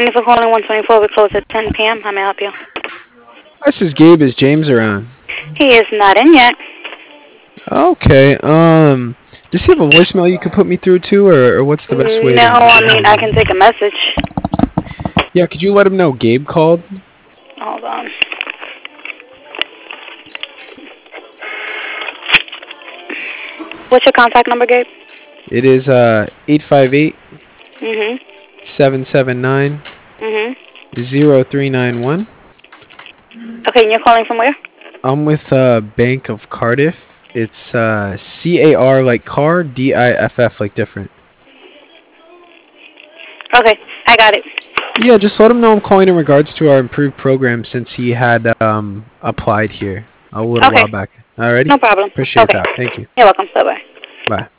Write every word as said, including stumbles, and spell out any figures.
Thank you for calling one twenty-four. We close at ten p m How may I help you? This is Gabe. Is James around? He is not in yet. Okay. Um, does he have a voicemail you could put me through to, or, or what's the best way No, to I get a mean, hold I of can him? take a message. Yeah, could you let him know Gabe called? Hold on. What's your contact number, Gabe? It is uh eight five eight Mm-hmm. seven seven nine Mm-hmm. zero three nine one. Okay, and you're calling from where? I'm with uh Bank of Cardiff. It's uh C A R like car, D I F F like different. Okay, I got it. Yeah, just let him know I'm calling in regards to our improved program since he had um applied here a little Okay, while back. Alrighty? no problem. Appreciate Okay. that. Thank you. You're welcome. Bye-bye. Bye.